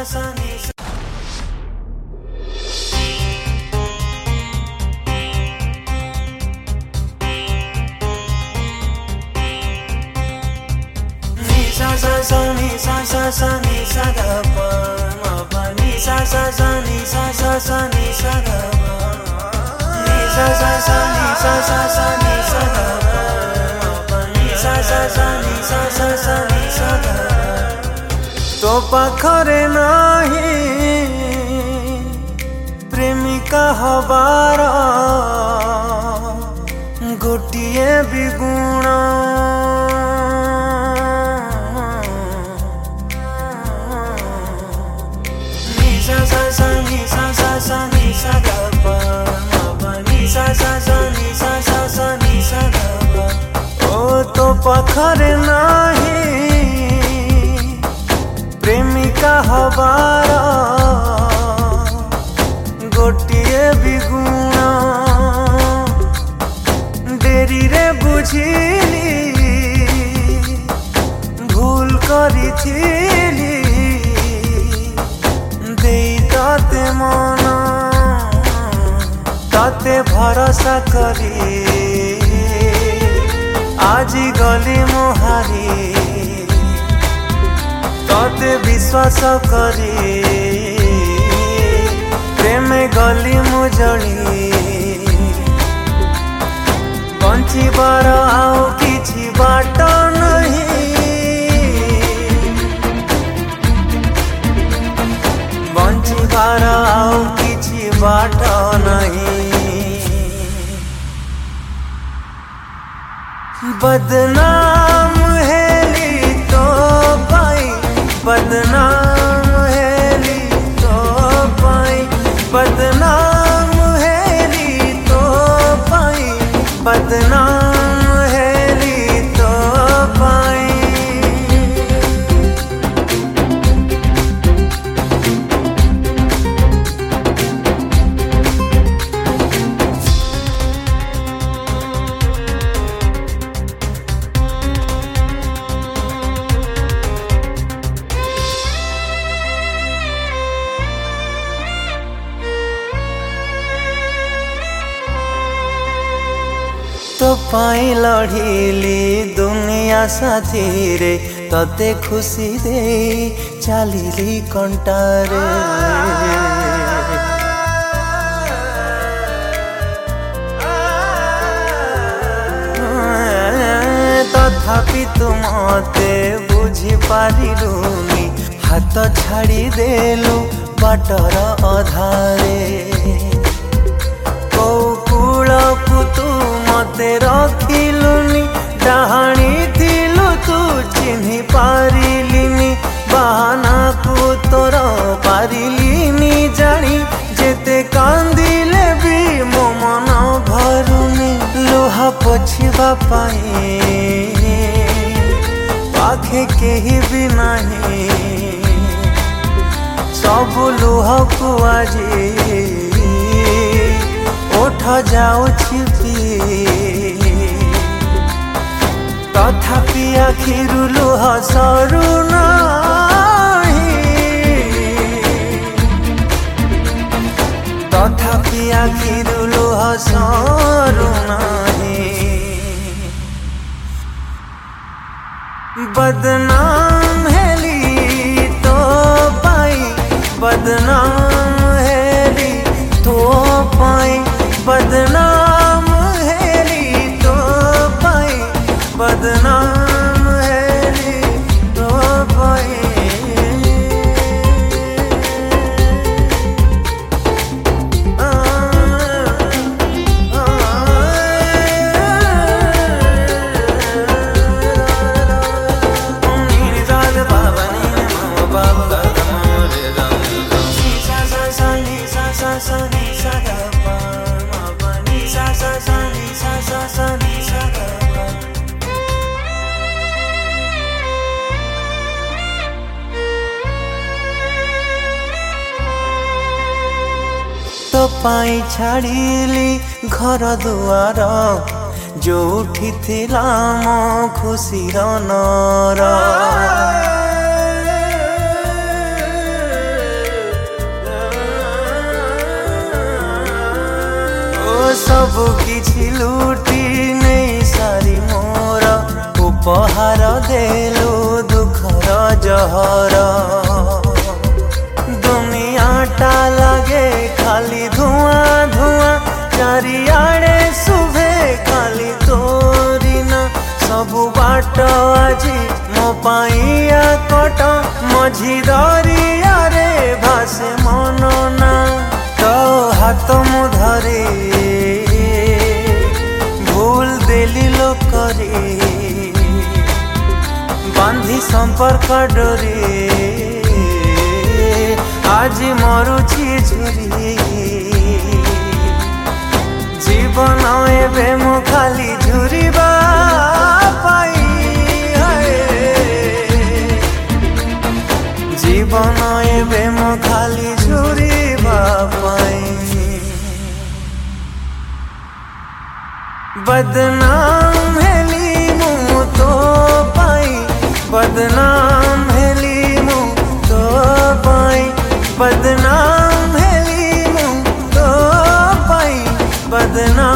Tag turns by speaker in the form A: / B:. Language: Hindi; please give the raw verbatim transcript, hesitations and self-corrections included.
A: सा नी सा सा सा सा नी सा सा सा नी सा ग प म प नी सा सा सा नी सा सा सा नी सा ग प नी सा सा सा नी सा सा सा नी सा ग प म प नी सा सा सा नी सा सा सा नी सा ग तो पाखरे नाही प्रेमिका हबार गोटिए बिगुण सा सा सा नी सा सा सा नी सा ग प म प नी सा सा सा नी सा सा सा नी सा ग प ओ तो पाखरे नाही प्रेमिका हबार गोटिए बिगुण डेरी रे बुझिली भूल करिथिली ताते मन ताते भरोसा करी आज गली मुहारी ताते विश्वास करी प्रेम गली मुजली बंचिबार आउ किछि बाट नहीं बंचिबार आउ किछि बाट नहीं बदनाम हेली तो पाई बदनाम हेली तो पाई बदनाम हेली तो पाई बदनाम हेली तो पाई तो पाई लढ़िली दुनिया साथी रे तते खुशी दे चलिली कंटारे तथापि तुमते बुझी पारिलुनी हाथ छाड़ी देलु बाटर अधारे कौकूलकु तू मते रखिलुनी डाहाणी थिलु तू चिन्हि पारिलिनी बाहाना को तोर पारिलिनी जानी जेते कांदिले भी मो मन भरुनी लुहा पोछिबा पाई पाखे केही भी नाही सब लुह को आजी ओठ जाउछि पी तथापि आखिरु लुह सरू नाही तथापि आखिरु लुह सरू नाही बदनाम हेली तो पाई बदनाम हेली तो पाई बदनाम हेली तो पाई बदनाम हेली तो पाई तो पाई छाड़िली घर दुआर जोठी थिला मो खुशीर नर सबु किछि लुटी नहीं सारी मोर उपहार देलु दुखर जहर दुनियाटा लगे खाली धुआं धुआं चारिआडे शुभे खाली तोरी ना सबु बाट आजी मो पाइया कट मझी दरिया रे भासे मन ना तो हाथ मु धरे भूल देली लोकरे बांधी संपर्क डोरे आज मरुछि झुरी जीवन एबे मु खाली झुरिबा पाई जीवन एबे मु खाली झुरिबा पाई बदनाम हेली मु तो पाई बदनाम हेली मु तो पाई बदनाम हेली मु तो पाई बदनाम